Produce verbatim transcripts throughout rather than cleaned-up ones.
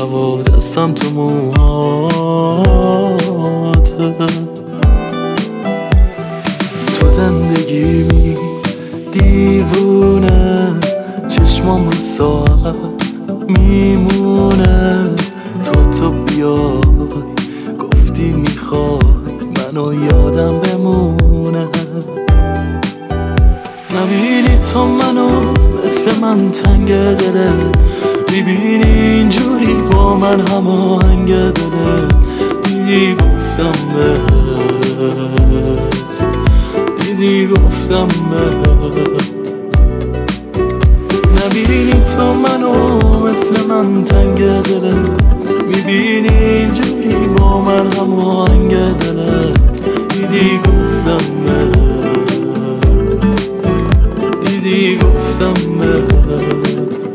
هوا دستم تو موهاته. تو زندگیمی دیوونه، چشمام رو ساعت میمونه. تو تو بیای گفتی میخوای منو یادم بمونه. نبینی تو منو مثل من تنگ دله، میبینی اینجوری با من هماهنگ دله. دیدی گفتم بهت، دیدی گفتم بهت. نبینی تو منو مثل من تنگ دله، میبینی اینجوری با من هماهنگ دله. دیدی گفتم بهت، دیدی گفتم بهت.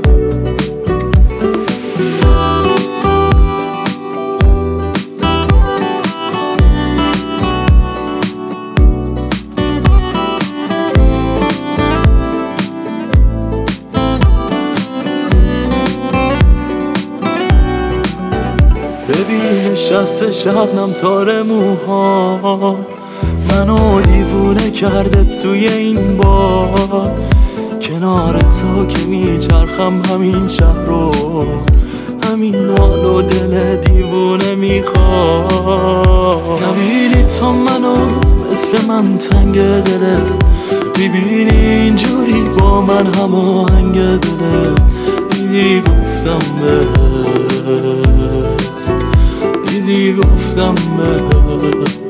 ببین نشسته شبنم تار موها، منو دیوونه کرده توی این باد. کنار تو که میچرخم همین شهر رو، همین حال و دل دیوونه میخواد. نبینی تو منو مثل من تنگ دله، میبینی اینجوری با من هماهنگ دله. دیدی گفتم بهت، دیدی گفتم بهت.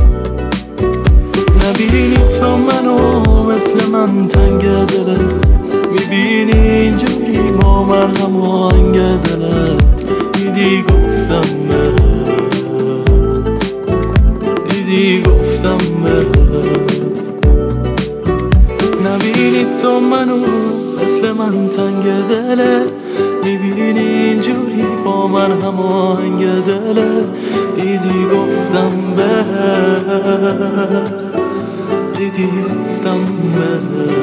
نبینی تو منو مثل من تنگ دله، میبینی اینجوری با من هماهنگ دله. دیدی گفتم بهت، دیدی گفتم بهت. نبینی تو منو مثل من تنگ دله، میبینی اینجوری با من هماهنگ دله. دیدی گفتم بهت، دیدی گفتم بهت.